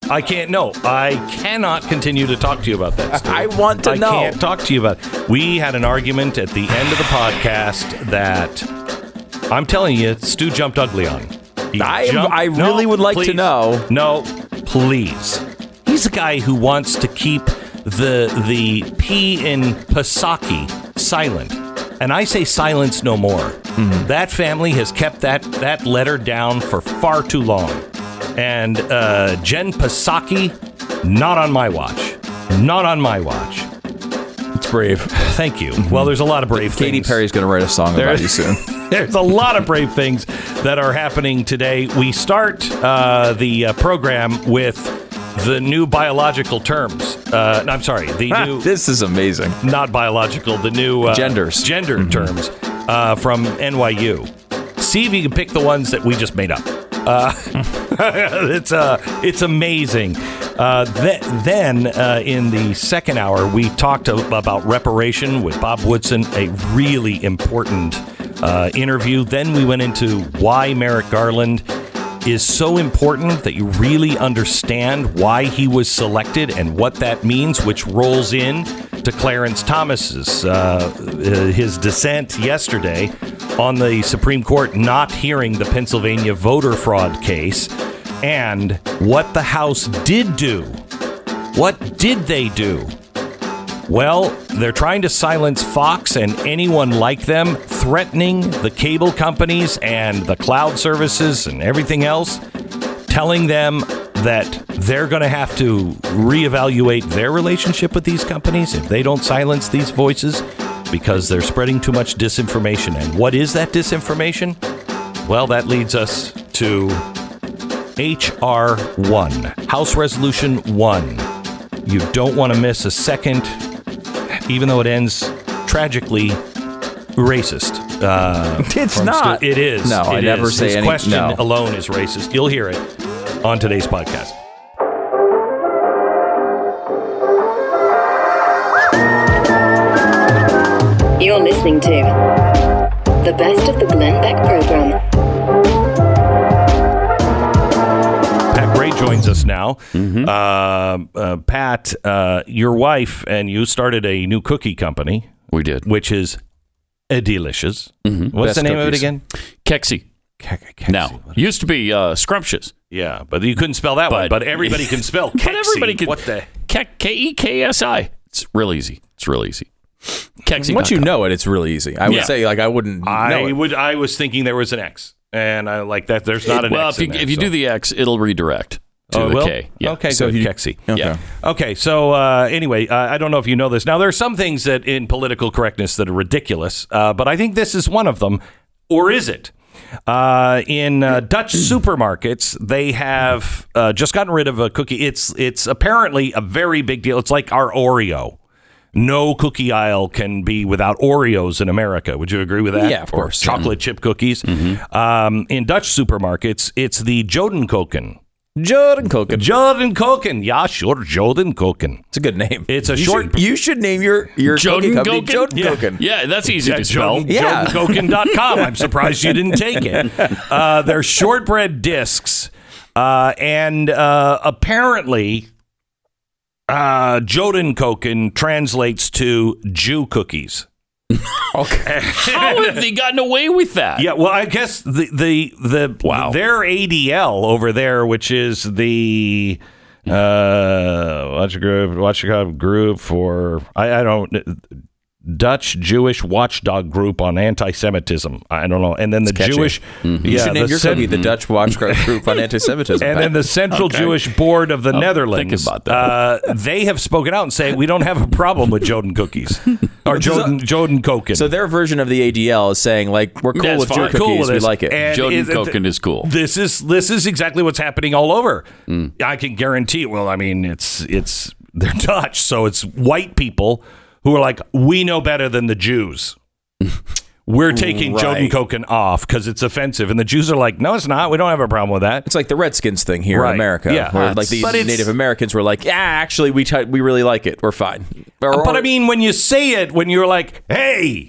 I can't. No, I cannot continue to talk to you about that. Stu. I want to know. I can't talk to you about it. We had an argument at the end of the podcast that I'm telling you, Stu jumped ugly on. I really would like to know. No, please. He's a guy who wants to keep the P in Pasaki silent. And I say silence no more. Mm-hmm. That family has kept that letter down for far too long. And Jen Psaki, not on my watch. Not on my watch. It's brave. Thank you. Well, there's a lot of brave things. Katy Perry's going to write a song about you soon. There's a lot of brave things that are happening today. We start the program with the new biological terms. I'm sorry, the new... This is amazing. Not biological, the new... Gender terms from NYU. See if you can pick the ones that we just made up. It's amazing. Then in the second hour, we talked about reparation with Bob Woodson, a really important interview. Then we went into why Merrick Garland is so important that you really understand why he was selected and what that means, which rolls in to Clarence Thomas's his dissent yesterday on the Supreme Court not hearing the Pennsylvania voter fraud case, and what the House did do. What did they do? Well, they're trying to silence Fox and anyone like them, threatening the cable companies and the cloud services and everything else, telling them that they're going to have to reevaluate their relationship with these companies if they don't silence these voices because they're spreading too much disinformation. And what is that disinformation? Well, that leads us to H.R. 1, House Resolution 1. You don't want to miss a second, even though it ends tragically racist. It's not. It is. No, I never say any. His question alone is racist. You'll hear it on today's podcast. You're listening to the best of the Glenn Beck program. Pat Gray joins us now. Mm-hmm. Pat, your wife and you started a new cookie company. We did. Which is delicious. Mm-hmm. What's Best the name cookies. of it again? Kexi. Kexi. Now, used to be Scrumptious. Yeah, but you couldn't spell that one. But everybody can spell Kexi. But everybody can. What the? K-E-K-S-I. It's real easy. It's real easy. Kexi. Once you know it, it's real easy. I would say, I wouldn't know it. I was thinking there was an X. And I like that. There's not an X. Well, if you do the X, it'll redirect to the K. Yeah. Okay, so Kexi. Okay. Yeah. Okay, so anyway, I don't know if you know this. Now, there are some things that in political correctness that are ridiculous, but I think this is one of them. Or is it? In Dutch supermarkets, they have just gotten rid of a cookie. It's apparently a very big deal. It's like our Oreo. No cookie aisle can be without Oreos in America. Would you agree with that? Yeah, of course. Or chocolate chip cookies. Mm-hmm. In Dutch supermarkets, it's the Jodenkoken. Jodenkoken. Yeah, sure. Jodenkoken. It's a good name. It's a You should name your cookie company Jodenkoken. Yeah, that's easy to spell. Jodenkoken.com. I'm surprised you didn't take it. They're shortbread discs. And apparently, Jodenkoken translates to Jew cookies. Okay. How have they gotten away with that? Yeah, well, I guess their ADL over there, which is the group for I don't Dutch Jewish watchdog group on anti-Semitism. I don't know. And then the Jewish... Mm-hmm. You should name your cookie the Dutch watchdog group on anti-Semitism. And then the Central Jewish Board of the Netherlands. Think about that. They have spoken out and say, we don't have a problem with Joden cookies. Or Jodenkoken. So their version of the ADL is saying, like, we're cool with Jew cookies. Cool with we like it. Jodenkoken is cool. This is exactly what's happening all over. I can guarantee it. Well, I mean, they're Dutch, so it's white people who are like, we know better than the Jews. We're taking Jodenkoken off because it's offensive. And the Jews are like, no, it's not. We don't have a problem with that. It's like the Redskins thing here in America. Yeah. Where like these Native Americans were like, yeah, actually, we really like it. We're fine. But I mean, when you say it, when you're like, hey,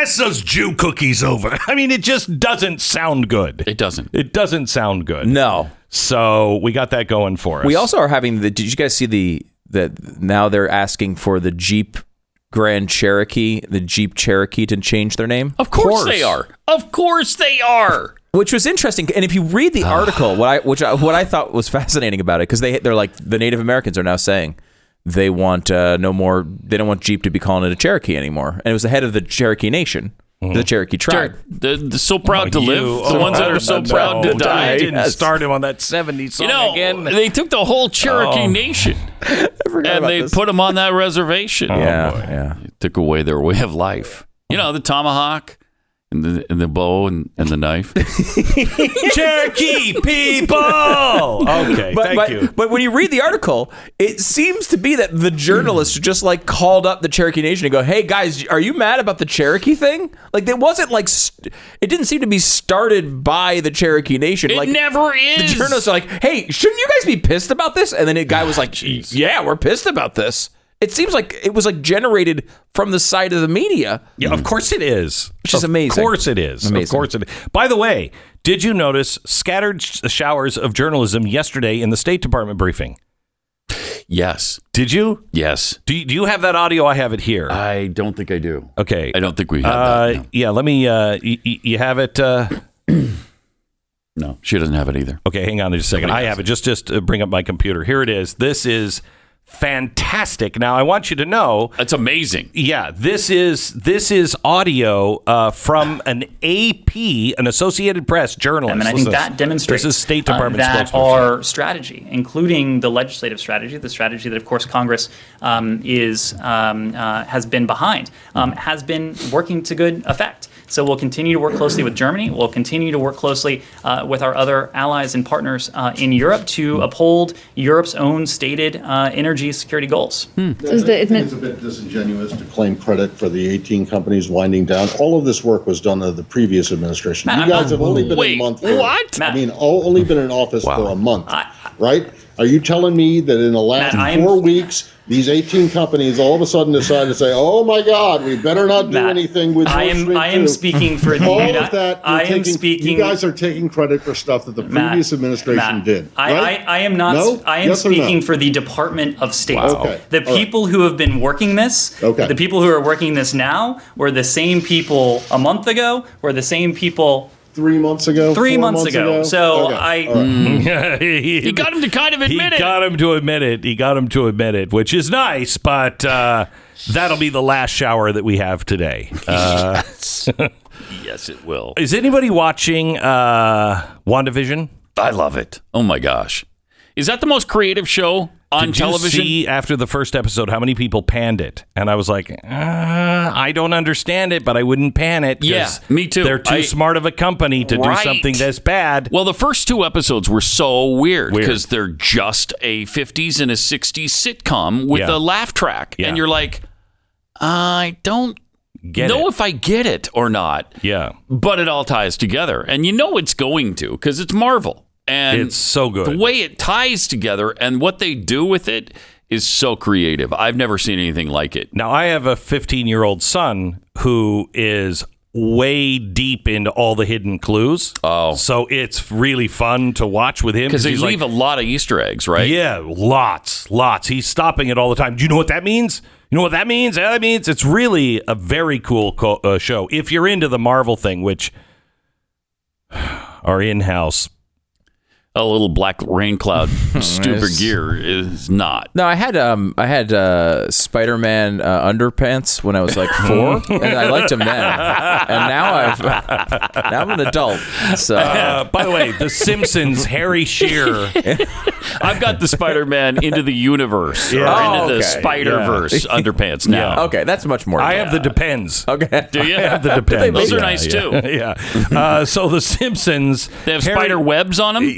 pass those Jew cookies over. I mean, it just doesn't sound good. It doesn't. It doesn't sound good. No. So we got that going for us. We also are having did you guys see that now they're asking for the Jeep Grand Cherokee, the Jeep Cherokee to change their name? Of course they are. Of course they are. Which was interesting, and if you read the article, what I thought was fascinating about it, because they're like the Native Americans are now saying they want no more. They don't want Jeep to be calling it a Cherokee anymore, and it was the head of the Cherokee Nation, the Cherokee tribe. The so proud to live, the ones that are so proud to die. I didn't start him on that 70s song again. They took the whole Cherokee Nation and they put them on that reservation. Yeah. They took away their way of life. The tomahawk. And the bow and the knife. Cherokee people! Okay, thank you. But when you read the article, it seems to be that the journalists just like called up the Cherokee Nation and go, hey guys, are you mad about the Cherokee thing? Like it wasn't like, it didn't seem to be started by the Cherokee Nation. It like, never is. The journalists are like, hey, shouldn't you guys be pissed about this? And then the guy was like, yeah, we're pissed about this. It seems like it was like generated from the side of the media. Yeah, of course it is. Which is amazing. Of course it is. Amazing. Of course it is. By the way, did you notice scattered showers of journalism yesterday in the State Department briefing? Yes. Did you? Yes. Do you have that audio? I have it here. I don't think I do. Okay. I don't think we have that. No. Yeah, let me, you have it? No, she doesn't have it either. Okay, hang on just a second. I have it. Just bring up my computer. Here it is. This is fantastic. Now, I want you to know. That's amazing. Yeah, this is audio from an AP, an Associated Press journalist. And I think that demonstrates this is State Department that our strategy, including the legislative strategy, the strategy that, of course, Congress has been behind, has been working to good effect. So we'll continue to work closely with Germany. We'll continue to work closely with our other allies and partners in Europe to uphold Europe's own stated energy security goals. It's a bit disingenuous to claim credit for the 18 companies winding down. All of this work was done under the previous administration. Matt, you guys have only been in a month. Only been in office for a month, right? Are you telling me that in the last 4 weeks, these 18 companies all of a sudden decided to say, "Oh my God, we better not do anything with Nord Stream 2"? I am speaking for the. All of that. You guys are taking credit for stuff that the previous administration did. Right? I am not. No? I am Yes speaking for the Department of State. Wow. Okay. The people who have been working this, the people who are working this now, were the same people a month ago. Were the same people. 3 months ago. 3 months ago. So he got him to kind of admit it. He got him to admit it, which is nice, but that'll be the last shower that we have today. Yes, it will. Is anybody watching WandaVision? I love it. Oh my gosh. Is that the most creative show on television? Did you see after the first episode how many people panned it? And I was like, I don't understand it, but I wouldn't pan it. Yeah, me too. They're too smart of a company to do something this bad. Well, the first 2 episodes were so weird because they're just a 50s and a 60s sitcom with a laugh track. Yeah. And you're like, I don't know if I get it or not. Yeah. But it all ties together. And you know it's going to because it's Marvel. And it's so good. The way it ties together and what they do with it is so creative. I've never seen anything like it. Now, I have a 15-year-old son who is way deep into all the hidden clues. Oh. So it's really fun to watch with him. Because they leave a lot of Easter eggs, right? Yeah, lots. He's stopping it all the time. Do you know what that means? You know what that means? That means it's really a very cool show. If you're into the Marvel thing, which our in-house a little black rain cloud stupid gear is not. No, I had Spider-Man underpants when I was like 4, and I liked them then. And now I'm an adult. So, by the way, The Simpsons, Harry Shearer. I've got the Spider-Man into the universe, into the Spider-Verse underpants now. Yeah. Okay, that's much more. I have the Depends. Okay, do you? I have the Depends. Those are nice too. Yeah. So The Simpsons, they have spider webs on them.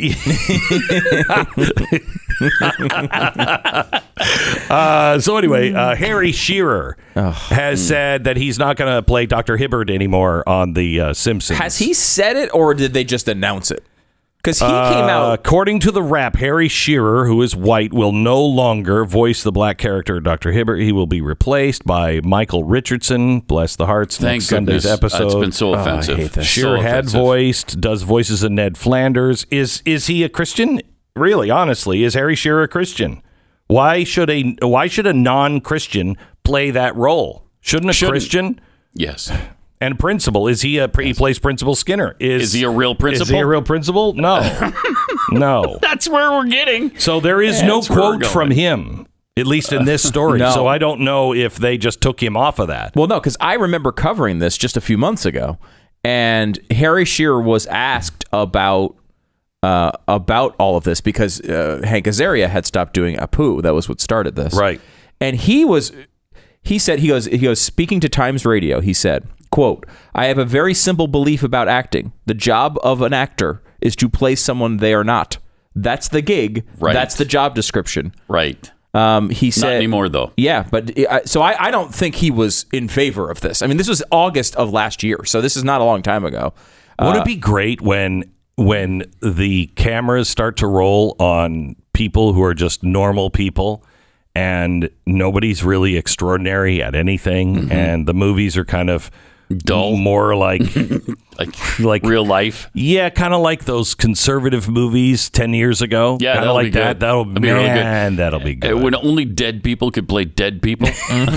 So anyway, Harry Shearer has said that he's not going to play Dr. Hibbert anymore on The Simpsons. Has he said it, or did they just announce it? Because he came out. According to the Wrap, Harry Shearer, who is white, will no longer voice the black character Dr. Hibbert. He will be replaced by Michael Richardson. Bless the hearts. Thank next Sunday's episode. It's been so offensive. I hate this. Shearer does voices of Ned Flanders. Is he a Christian? Really, honestly, is Harry Shearer a Christian? Why should a non-Christian play that role? Shouldn't a Christian? Yes. And principal, he plays Principal Skinner. Is he a real principal? Is he a real principal? No. No. That's where we're getting. So there is no quote from him, at least in this story. No. So I don't know if they just took him off of that. Well, no, because I remember covering this just a few months ago, and Harry Shearer was asked about all of this because Hank Azaria had stopped doing Apu. That was what started this. Right. And he said, speaking to Times Radio, he said, quote, "I have a very simple belief about acting. The job of an actor is to play someone they are not. That's the gig. Right. That's the job description." Right. He said, not anymore, though. Yeah, but so I don't think he was in favor of this. I mean, this was August of last year, so this is not a long time ago. Would it be great when the cameras start to roll on people who are just normal people and nobody's really extraordinary at anything, and the movies are kind of dull, more like like real life? Yeah, kind of like those conservative movies 10 years ago. Yeah, kind of like that. That'll be really good. That'll be good. When only dead people could play dead people.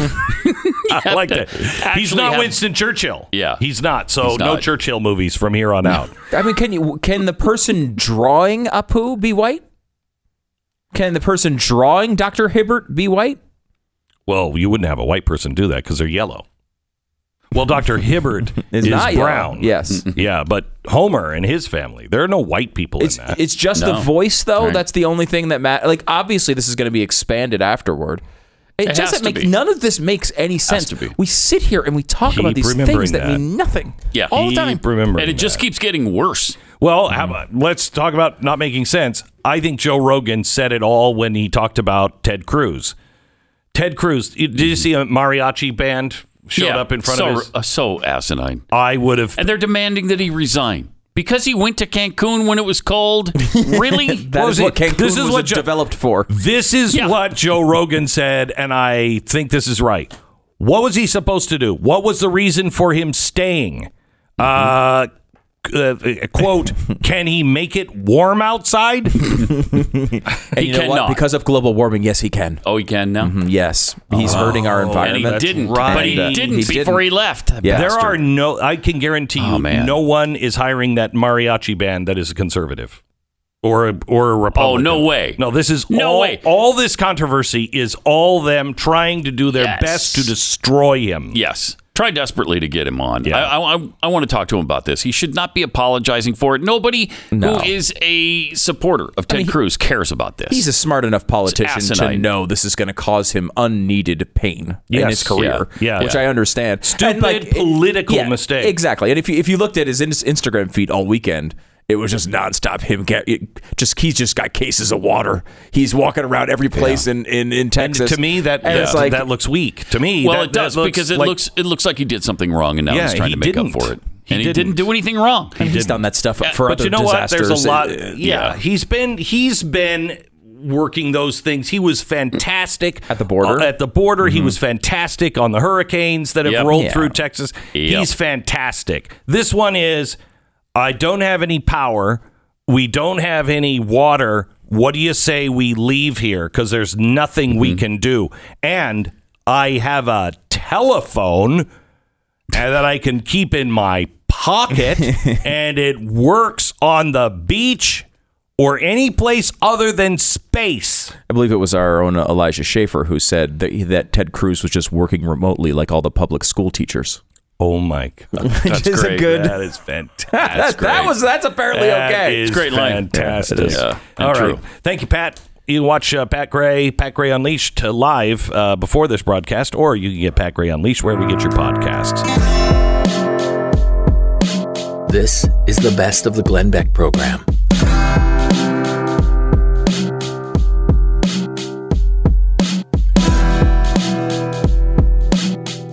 I like that. He's not Winston Churchill. Yeah, he's not. So no Churchill movies from here on out. I mean, can the person drawing Apu be white? Can the person drawing Dr. Hibbert be white? Well, you wouldn't have a white person do that because they're yellow. Well, Dr. Hibbert is not brown. Yellow. Yes. Yeah, but Homer and his family, there are no white people in that. It's just the voice, though. Right. That's the only thing that matters. Like, obviously, this is going to be expanded afterward. It doesn't make none of this makes any sense. We sit here and we talk about these things that mean nothing. Yeah, all the time. And it just keeps getting worse. Well, let's talk about not making sense. I think Joe Rogan said it all when he talked about Ted Cruz. Ted Cruz, did you see a mariachi band showed up in front of his? So asinine. I would have. And they're demanding that he resign. Because he went to Cancun when it was cold? Really? That is what Cancun was developed for. This is what Joe Rogan said, and I think this is right. What was he supposed to do? What was the reason for him staying? Quote, can he make it warm outside? And you know what? Because of global warming, yes, he can. Oh, he can now? Mm-hmm, yes. He's hurting our environment. And he didn't. Right. But he didn't before he left. Yeah. There are I can guarantee you, no one is hiring that mariachi band that is a conservative. Or a Republican. Oh, no way. No, this is way. All this controversy is all them trying to do their best to destroy him. Yes. Try desperately to get him on. Yeah. I want to talk to him about this. He should not be apologizing for it. Nobody who is a supporter of Ted Cruz cares about this. He's a smart enough politician to know this is going to cause him unneeded pain in his career, which I understand. Stupid political mistake. Exactly. And if you looked at his Instagram feed all weekend, it was just nonstop. He's just got cases of water. He's walking around every place in Texas. And to me, that looks weak. To me, well, it does because it looks like he did something wrong, and now he's trying to make up for it. And he didn't do anything wrong. He's done that stuff for other disasters. But you know what? There's a lot. He's been working those things. He was fantastic at the border. Mm-hmm. He was fantastic on the hurricanes that have rolled through Texas. He's fantastic. This one is, I don't have any power. We don't have any water. What do you say we leave here? Because there's nothing we can do. And I have a telephone that I can keep in my pocket, and it works on the beach or any place other than space. I believe it was our own Elijah Schaefer who said that Ted Cruz was just working remotely like all the public school teachers. Oh my God. That's great. That is fantastic. That's apparently okay. It's a great line. Fantastic. Yeah, all right. Thank you, Pat. You can watch Pat Gray Unleashed live before this broadcast, or you can get Pat Gray Unleashed wherever you get your podcasts. This is the best of the Glenn Beck program.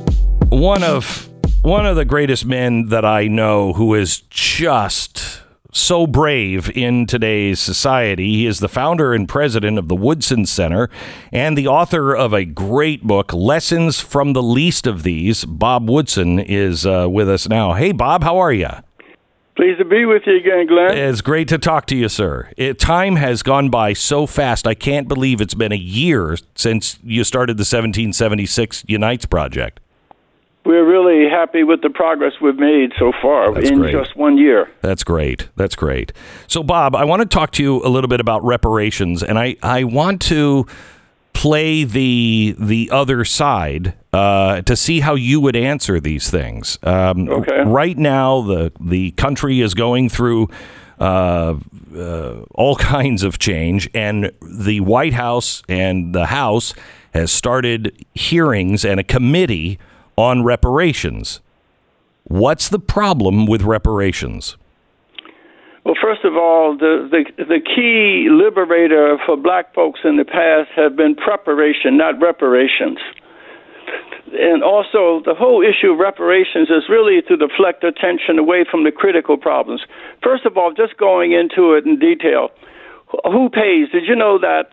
One of the greatest men that I know, who is just so brave in today's society. He is the founder and president of the Woodson Center and the author of a great book, Lessons from the Least of These. Bob Woodson is with us now. Hey, Bob, how are you? Pleased to be with you again, Glenn. It's great to talk to you, sir. Time has gone by so fast. I can't believe it's been a year since you started the 1776 Unites Project. We're really happy with the progress we've made so far just 1 year. That's great. That's great. So, Bob, I want to talk to you a little bit about reparations, and I want to play the other side to see how you would answer these things. Okay. Right now, the country is going through all kinds of change, and the White House and the House has started hearings and a committee on reparations. What's the problem with reparations? Well, first of all, the key liberator for black folks in the past have been preparation, not reparations. And also, the whole issue of reparations is really to deflect attention away from the critical problems. First of all, just going into it in detail, who pays? Did you know that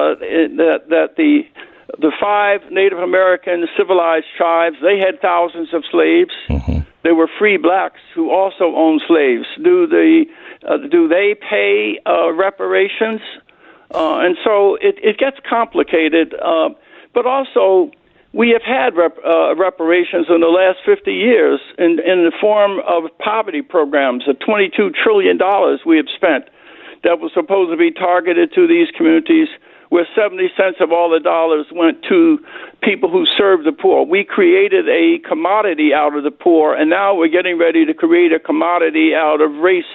the 5 Native American civilized tribes, they had thousands of slaves. Mm-hmm. There were free blacks who also owned slaves. Do they pay reparations? And so it gets complicated. But also, we have had reparations in the last 50 years in the form of poverty programs. The $22 trillion we have spent that was supposed to be targeted to these communities, where 70 cents of all the dollars went to people who served the poor. We created a commodity out of the poor, and now we're getting ready to create a commodity out of race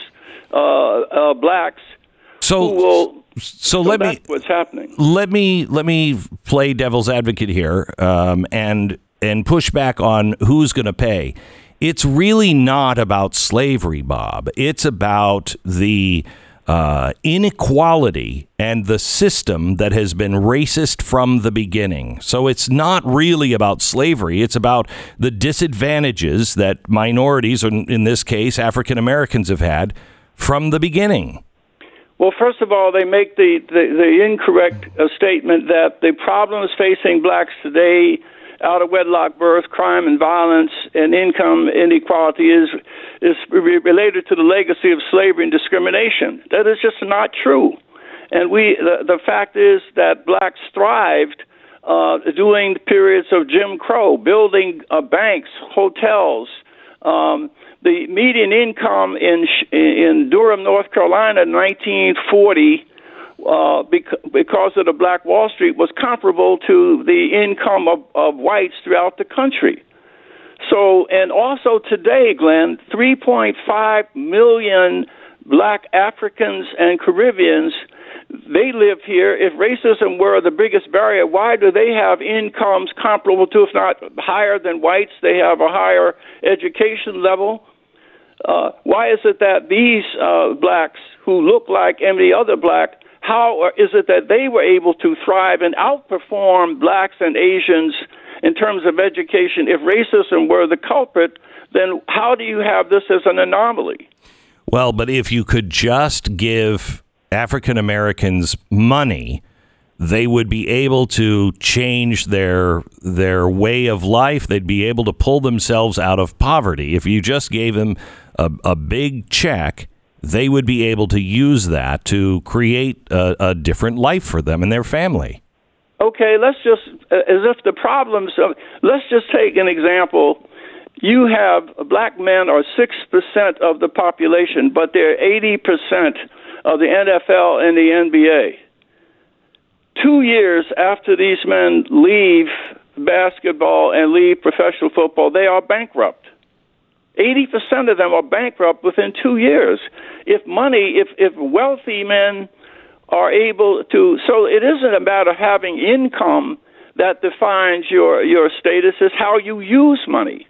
blacks. So that's what's happening. Let me play devil's advocate here, and push back on who's going to pay. It's really not about slavery, Bob. It's about the inequality and the system that has been racist from the beginning. So it's not really about slavery. It's about the disadvantages that minorities, or in this case, African Americans, have had from the beginning. Well, first of all, they make the incorrect statement that the problems facing blacks today, out of wedlock birth, crime and violence, and income inequality is related to the legacy of slavery and discrimination. That is just not true. And the fact is that blacks thrived during periods of Jim Crow, building banks, hotels. The median income in Durham, North Carolina, in 1940, because of the Black Wall Street, was comparable to the income of whites throughout the country. So, and also today, Glenn, 3.5 million black Africans and Caribbeans, they live here. If racism were the biggest barrier, why do they have incomes comparable to, if not higher than whites? They have a higher education level. Why is it that these blacks who look like any other black, how is it that they were able to thrive and outperform blacks and Asians in terms of education? If racism were the culprit, then how do you have this as an anomaly? Well, but if you could just give African Americans money, they would be able to change their way of life. They'd be able to pull themselves out of poverty. If you just gave them a big check, they would be able to use that to create a different life for them and their family. Okay, let's just, as if the problems, let's just take an example. You have black men are 6% of the population, but they're 80% of the NFL and the NBA. 2 years after these men leave basketball and leave professional football, they are bankrupt. 80% of them are bankrupt within 2 years. If wealthy men are able to, so it isn't a matter of having income that defines your status, it's how you use money.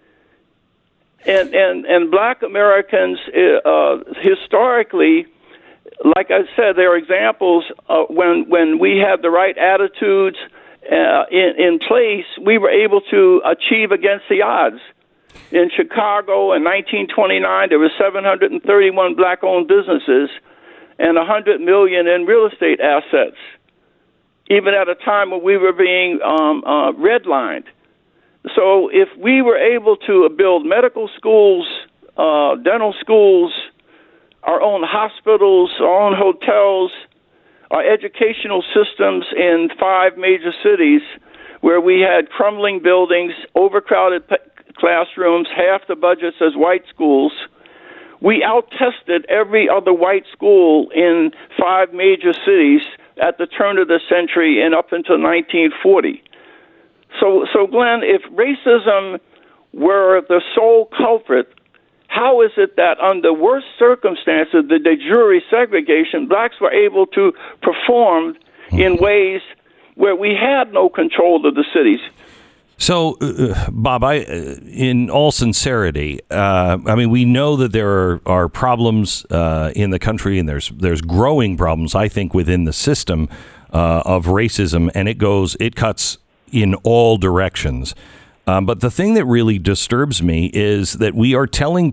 And black Americans historically, like I said, there are examples when we had the right attitudes in place, we were able to achieve against the odds. In Chicago in 1929, there were 731 black-owned businesses and $100 million in real estate assets, even at a time when we were being redlined. So if we were able to build medical schools, dental schools, our own hospitals, our own hotels, our educational systems in 5 major cities where we had crumbling buildings, overcrowded classrooms, half the budgets as white schools, we out-tested every other white school in 5 major cities at the turn of the century and up until 1940. So Glenn, if racism were the sole culprit, how is it that under worse circumstances, the de jure segregation, blacks were able to perform in ways where we had no control of the cities? So, Bob, in all sincerity, we know that there are problems in the country, and there's growing problems, I think, within the system of racism, and it cuts in all directions. But the thing that really disturbs me is that we're telling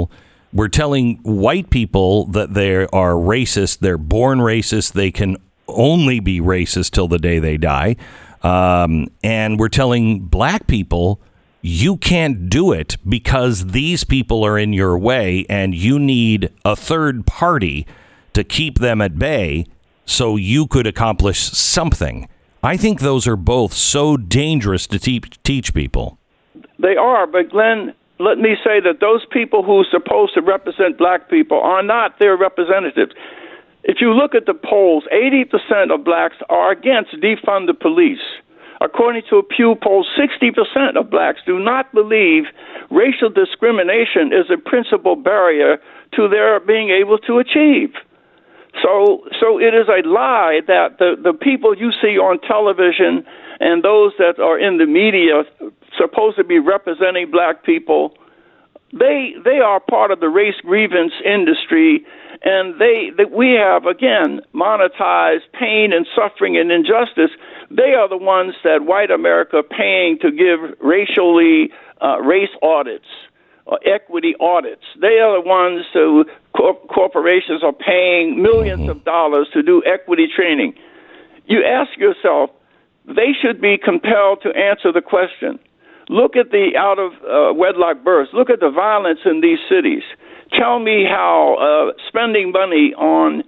white people that they are racist, they're born racist, they can only be racist till the day they die. And we're telling black people, you can't do it because these people are in your way and you need a third party to keep them at bay so you could accomplish something. I think those are both so dangerous to teach people. They are, but Glenn, let me say that those people who are supposed to represent black people are not their representatives. If you look at the polls, 80% of blacks are against defund the police. According to a Pew poll, 60% of blacks do not believe racial discrimination is a principal barrier to their being able to achieve. So it is a lie that the people you see on television and those that are in the media supposed to be representing black people, they are part of the race grievance industry, and we have, again, monetized pain and suffering and injustice. They are the ones that white America are paying to give race audits, equity audits. They are the ones who corporations are paying millions of dollars to do equity training. You ask yourself, they should be compelled to answer the question. Look at the out-of-wedlock births. Look at the violence in these cities. Tell me how spending money on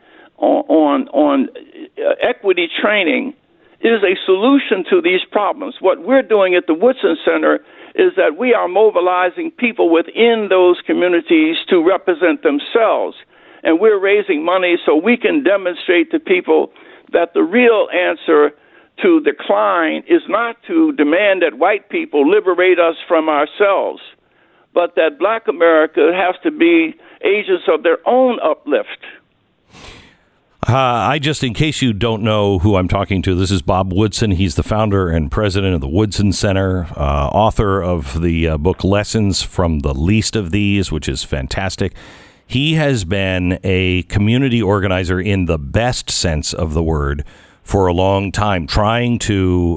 equity training is a solution to these problems. What we're doing at the Woodson Center is that we are mobilizing people within those communities to represent themselves. And we're raising money so we can demonstrate to people that the real answer to decline is not to demand that white people liberate us from ourselves, but that black America has to be agents of their own uplift. In case you don't know who I'm talking to, this is Bob Woodson. He's the founder and president of the Woodson Center, author of the book Lessons from the Least of These, which is fantastic. He has been a community organizer in the best sense of the word for a long time, trying to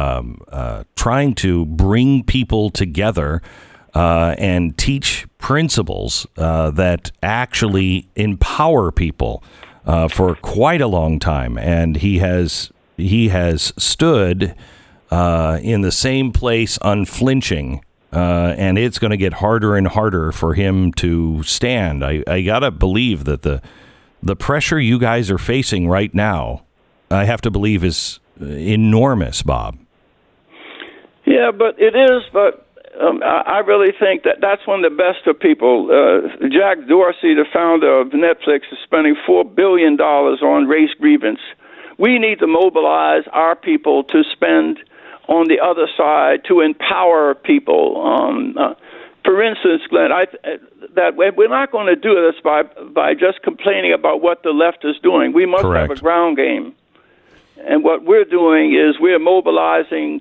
bring people together and teach principles that actually empower people for quite a long time. And he has stood in the same place unflinching, and it's going to get harder and harder for him to stand. I gotta believe that the pressure you guys are facing right now, I have to believe, is enormous, Bob. Yeah, but it is. But I really think that that's one of the best of people. Jack Dorsey, the founder of Netflix, is spending $4 billion on race grievance. We need to mobilize our people to spend on the other side to empower people. For instance, Glenn, that we're not going to do this by just complaining about what the left is doing. We must have a ground game. And what we're doing is we're mobilizing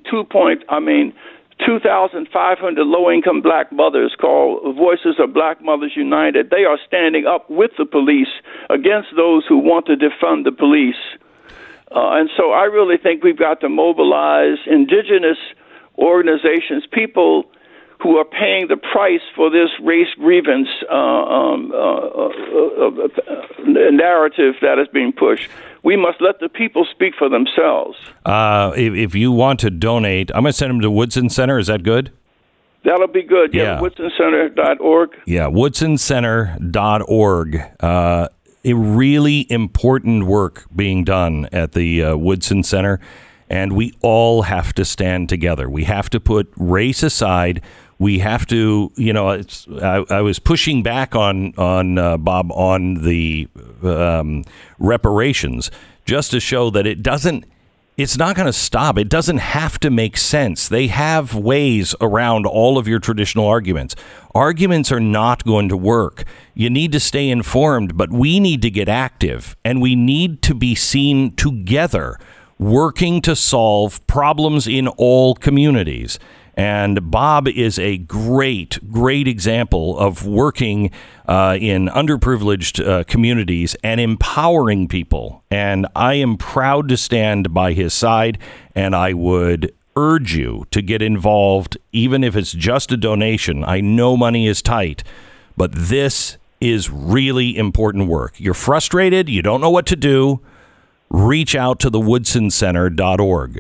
2,500 low-income black mothers called Voices of Black Mothers United. They are standing up with the police against those who want to defund the police. And so I really think we've got to mobilize indigenous organizations, people who are paying the price for this race grievance narrative that is being pushed. We must let the people speak for themselves. If you want to donate, I'm going to send them to Woodson Center. Is that good? That'll be good. Yeah, WoodsonCenter.org. Yeah, WoodsonCenter.org. A really important work being done at the Woodson Center, and we all have to stand together. We have to put race aside. We have to, I was pushing back on Bob on the reparations just to show that it's not going to stop. It doesn't have to make sense. They have ways around all of your traditional arguments. Arguments are not going to work. You need to stay informed, but we need to get active, and we need to be seen together, working to solve problems in all communities. And Bob is a great example of working in underprivileged communities and empowering people. And I am proud to stand by his side, and I would urge you to get involved, even if it's just a donation. I know money is tight, but this is really important work. You're frustrated, you don't know what to do, reach out to the WoodsonCenter.org.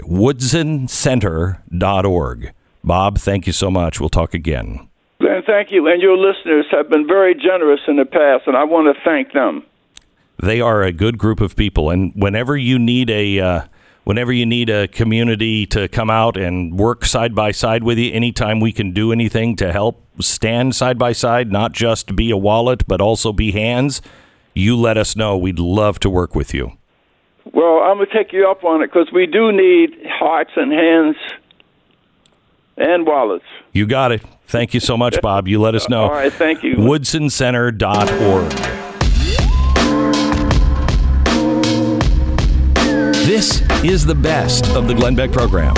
WoodsonCenter.org. Bob, thank you so much. We'll talk again. And thank you. And your listeners have been very generous in the past, and I want to thank them. They are a good group of people, and whenever you need a community to come out and work side by side with you, anytime we can do anything to help stand side by side, not just be a wallet, but also be hands, you let us know. We'd love to work with you. Well, I'm going to take you up on it, because we do need hearts and hands and wallets. You got it. Thank you so much, Bob. You let us know. All right, thank you. WoodsonCenter.org. This is the best of the Glenn Beck program.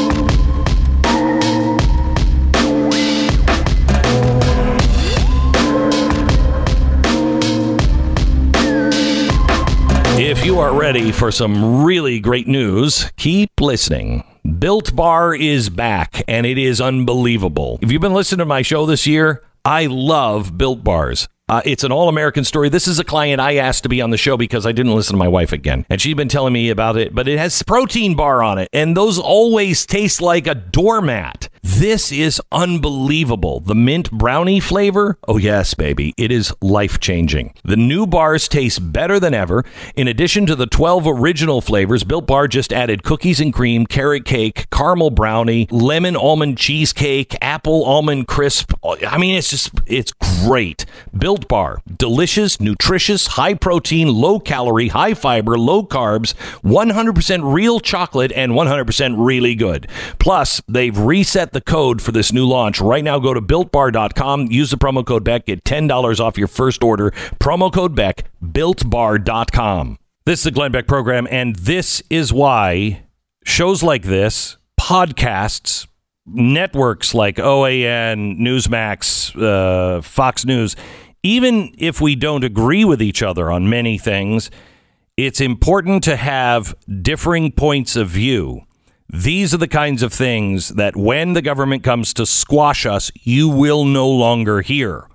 If you are ready for some really great news, keep listening. Built Bar is back, and it is unbelievable. If you've been listening to my show this year, I love Built Bars. It's an all-American story. This is a client I asked to be on the show because I didn't listen to my wife again. And she'd been telling me about it, but it has protein bar on it. And those always taste like a doormat. This is unbelievable. The mint brownie flavor? Oh, yes, baby. It is life-changing. The new bars taste better than ever. In addition to the 12 original flavors, Built Bar just added cookies and cream, carrot cake, caramel brownie, lemon almond cheesecake, apple almond crisp. I mean, it's great. Built Bar. Delicious, nutritious, high protein, low calorie, high fiber, low carbs, 100% real chocolate, and 100% really good. Plus, they've reset the code for this new launch. Right now, go to BuiltBar.com, use the promo code Beck, get $10 off your first order. Promo code Beck, BuiltBar.com. This is the Glenn Beck program, and this is why shows like this, podcasts, networks like OAN, Newsmax, Fox News, even if we don't agree with each other on many things, it's important to have differing points of view. These are the kinds of things that when the government comes to squash us, you will no longer hear.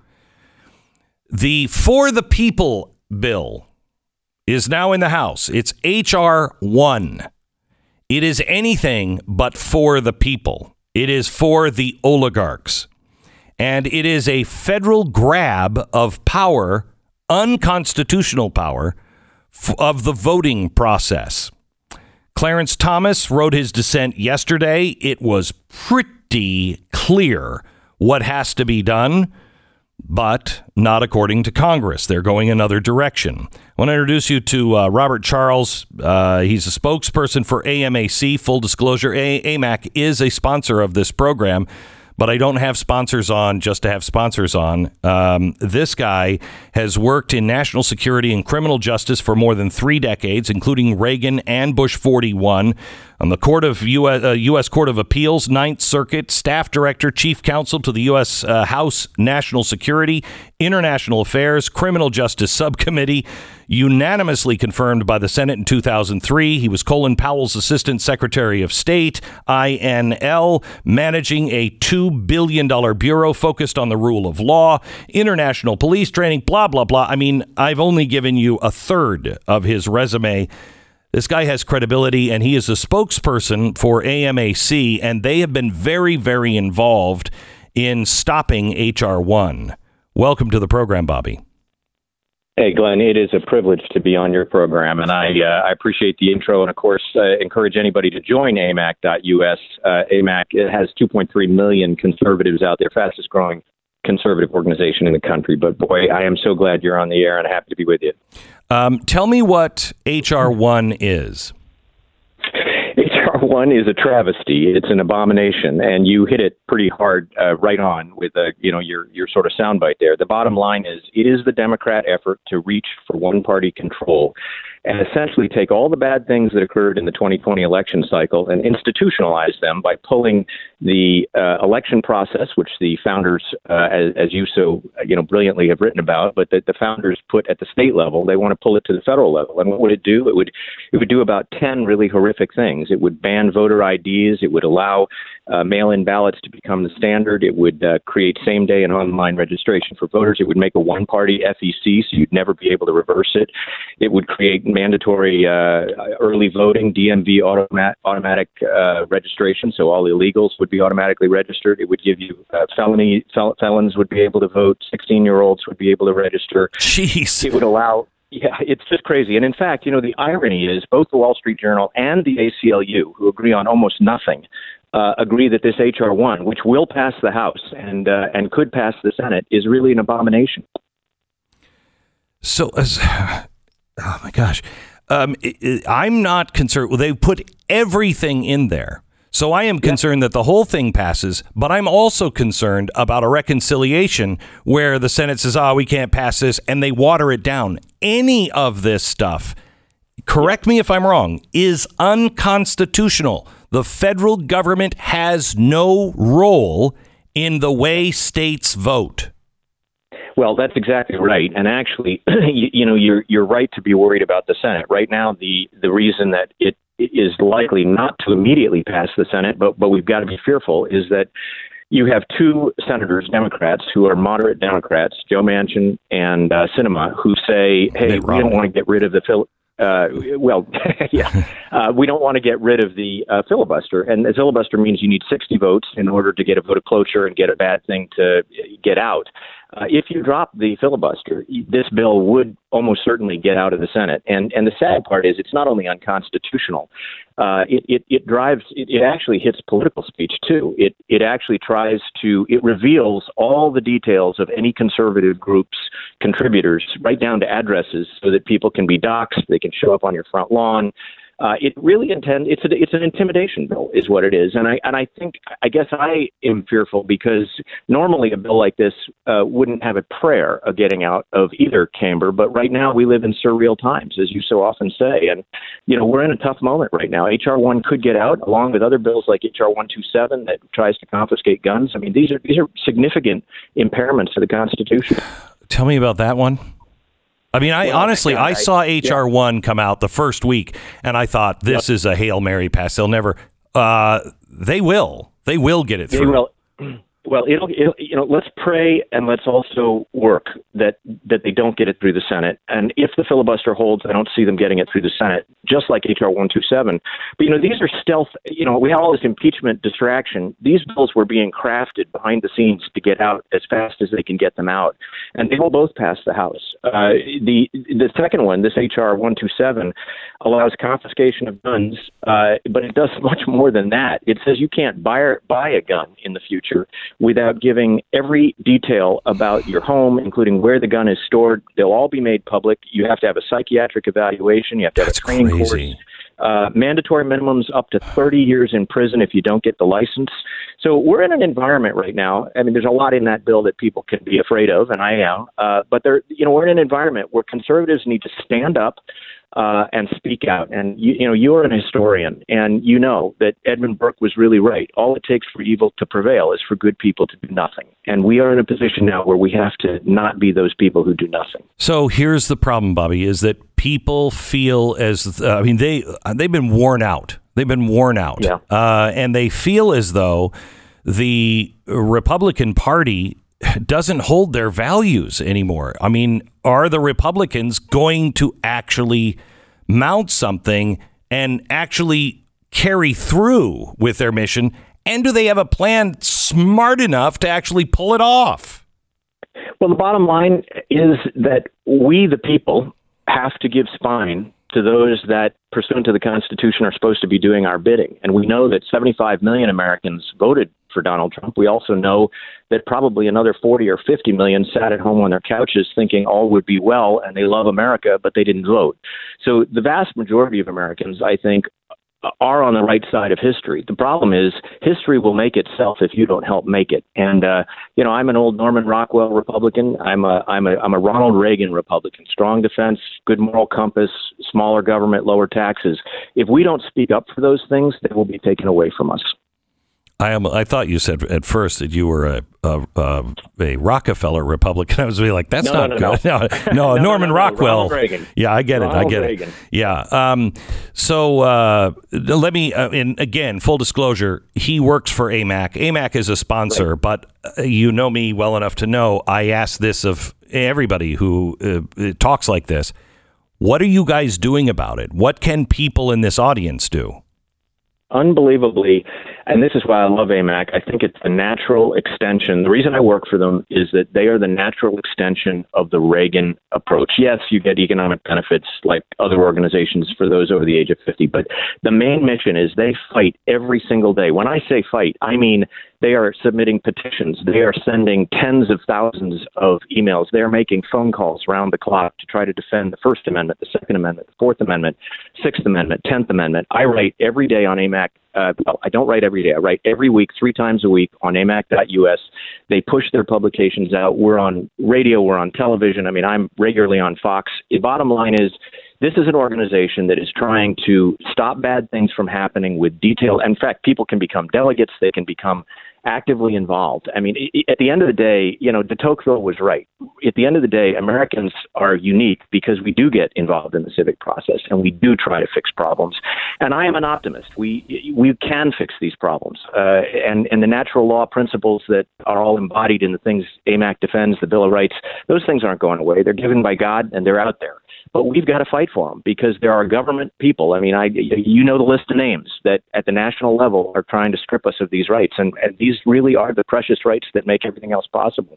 The For the People bill is now in the House. It's H.R. 1. It is anything but for the people. It is for the oligarchs. And it is a federal grab of power, unconstitutional power, of the voting process. Clarence Thomas wrote his dissent yesterday. It was pretty clear what has to be done, but not according to Congress. They're going another direction. I want to introduce you to Robert Charles. He's a spokesperson for AMAC. Full disclosure, AMAC is a sponsor of this program, but I don't have sponsors on just to have sponsors on. This guy has worked in national security and criminal justice for more than 3 decades, including Reagan and Bush 41. on the U.S. Court of Appeals, Ninth Circuit, staff director, chief counsel to the U.S. House National Security, International Affairs, Criminal Justice Subcommittee, unanimously confirmed by the Senate in 2003. He was Colin Powell's Assistant Secretary of State, INL, managing a $2 billion bureau focused on the rule of law, international police training, blah, blah, blah. I mean, I've only given you a third of his resume. This guy has credibility, and he is a spokesperson for AMAC, and they have been very, very involved in stopping H.R. 1. Welcome to the program, Bobby. Hey, Glenn, it is a privilege to be on your program, and I appreciate the intro, and of course, encourage anybody to join AMAC.us. AMAC has 2.3 million conservatives out there, fastest growing conservative organization in the country. But boy, I am so glad you're on the air and happy to be with you. Tell me what H.R. 1 is. H.R. 1 is a travesty. It's an abomination, and you hit it pretty hard right on with your sort of soundbite there. The bottom line is it is the Democrat effort to reach for one-party control and essentially take all the bad things that occurred in the 2020 election cycle and institutionalize them by pulling the election process, which the founders, as you so brilliantly have written about, but that the founders put at the state level. They want to pull it to the federal level. And what would it do? It would do about 10 really horrific things. It would ban voter IDs. It would allow mail-in ballots to become the standard. It would create same-day and online registration for voters. It would make a one-party FEC, so you'd never be able to reverse it. It would create mandatory early voting, DMV automatic registration, so all illegals would be automatically registered. It would give you felons would be able to vote, 16-year-olds would be able to register. Jeez. It would allow... Yeah, it's just crazy. And in fact, the irony is both the Wall Street Journal and the ACLU, who agree on almost nothing, agree that this H.R. 1, which will pass the House and could pass the Senate, is really an abomination. So, oh my gosh, I'm not concerned. Well, they put everything in there. So I am concerned that the whole thing passes, but I'm also concerned about a reconciliation where the Senate says, we can't pass this, and they water it down. Any of this stuff, correct me if I'm wrong, is unconstitutional. The federal government has no role in the way states vote. Well, that's exactly right. And actually, you're right to be worried about the Senate. Right now, the reason that it is likely not to immediately pass the Senate, but we've got to be fearful, is that you have two senators, Democrats, who are moderate Democrats, Joe Manchin and Sinema, who say, hey, we don't want to get rid of the we don't want to get rid of the filibuster. And the filibuster means you need 60 votes in order to get a vote of cloture and get a bad thing to get out. If you drop the filibuster, this bill would almost certainly get out of the Senate. And the sad part is it's not only unconstitutional, it actually hits political speech too. It actually it reveals all the details of any conservative group's contributors, right down to addresses, so that people can be doxxed, they can show up on your front lawn. It's an intimidation bill is what it is. And I guess I am fearful because normally a bill like this wouldn't have a prayer of getting out of either chamber. But right now we live in surreal times, as you so often say. And, we're in a tough moment right now. H.R. 1 could get out along with other bills like H.R. 127 that tries to confiscate guns. I mean, these are significant impairments to the Constitution. Tell me about that one. I mean, I saw H.R. 1 come out the first week, and I thought, this is a Hail Mary pass. They'll never, they will get it through. They will. Well, let's pray and let's also work that they don't get it through the Senate. And if the filibuster holds, I don't see them getting it through the Senate, just like H.R. 127. But, these are stealth, we have all this impeachment distraction. These bills were being crafted behind the scenes to get out as fast as they can get them out. And they will both pass the House. The second one, this H.R. 127, allows confiscation of guns, but it does much more than that. It says you can't buy a gun in the future without giving every detail about your home, including where the gun is stored. They'll all be made public. You have to have a psychiatric evaluation. You have to have a training course. mandatory minimums up to 30 years in prison if you don't get the license. So we're in an environment right now. I mean, there's a lot in that bill that people can be afraid of, and I am. But we're in an environment where conservatives need to stand up and speak out. And you're an historian, and you know that Edmund Burke was really right. All it takes for evil to prevail is for good people to do nothing. And we are in a position now where we have to not be those people who do nothing. So here's the problem, Bobby, is that people feel they've been worn out. They've been worn out. Yeah. And they feel as though the Republican Party doesn't hold their values anymore. I mean, are the Republicans going to actually mount something and actually carry through with their mission? And do they have a plan smart enough to actually pull it off? Well, the bottom line is that we, the people, have to give spine to those that, pursuant to the Constitution, are supposed to be doing our bidding. And we know that 75 million Americans voted for Donald Trump. We also know that probably another 40 or 50 million sat at home on their couches thinking all would be well and they love America, but they didn't vote. So the vast majority of Americans, I think, are on the right side of history. The problem is history will make itself if you don't help make it. And I'm an old Norman Rockwell Republican. I'm a Ronald Reagan Republican. Strong defense, good moral compass, smaller government, lower taxes. If we don't speak up for those things, they will be taken away from us. I thought you said at first that you were a Rockefeller Republican. I was really like, that's not good. No, Norman Rockwell. Yeah, I get it. Yeah. So let me, and again, full disclosure, he works for AMAC. AMAC is a sponsor, right. But you know me well enough to know I ask this of everybody who talks like this. What are you guys doing about it? What can people in this audience do? Unbelievably, and this is why I love AMAC, I think it's the natural extension. The reason I work for them is that they are the natural extension of the Reagan approach. Yes, you get economic benefits like other organizations for those over the age of 50, but the main mission is they fight every single day. When I say fight, I mean they are submitting petitions. They are sending tens of thousands of emails. They're making phone calls round the clock to try to defend the First Amendment, the Second Amendment, the Fourth Amendment, Sixth Amendment, 10th Amendment. I write every day on AMAC. I don't write every day. I write every week, 3 times a week on amac.us. They push their publications out. We're on radio. We're on television. I mean, I'm regularly on Fox. The bottom line is this is an organization that is trying to stop bad things from happening with detail. In fact, people can become delegates. They can become actively involved. I mean, at the end of the day, de Tocqueville was right. At the end of the day, Americans are unique because we do get involved in the civic process and we do try to fix problems. And I am an optimist. We can fix these problems. And the natural law principles that are all embodied in the things AMAC defends, the Bill of Rights, those things aren't going away. They're given by God and they're out there. But we've got to fight for them because there are government people. I mean, you know the list of names that at the national level are trying to strip us of these rights. And these really are the precious rights that make everything else possible.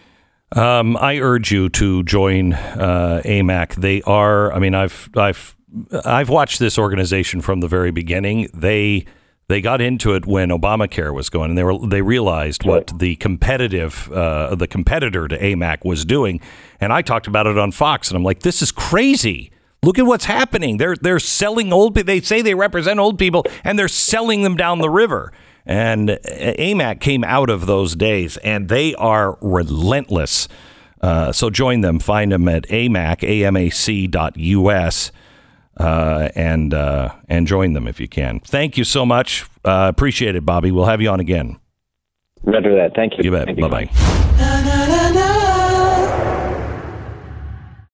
I urge you to join AMAC. They are, I mean, I've watched this organization from the very beginning. They got into it when Obamacare was going, and they realized what the competitor to AMAC was doing. And I talked about it on Fox, and I'm like, this is crazy. Look at what's happening. They're selling old people. They say they represent old people, and they're selling them down the river. And AMAC came out of those days, and they are relentless. So join them. Find them at amac.us. And join them if you can. Thank you so much. Appreciate it, Bobby. We'll have you on again. Roger that. Thank you. You bet. Bye-bye.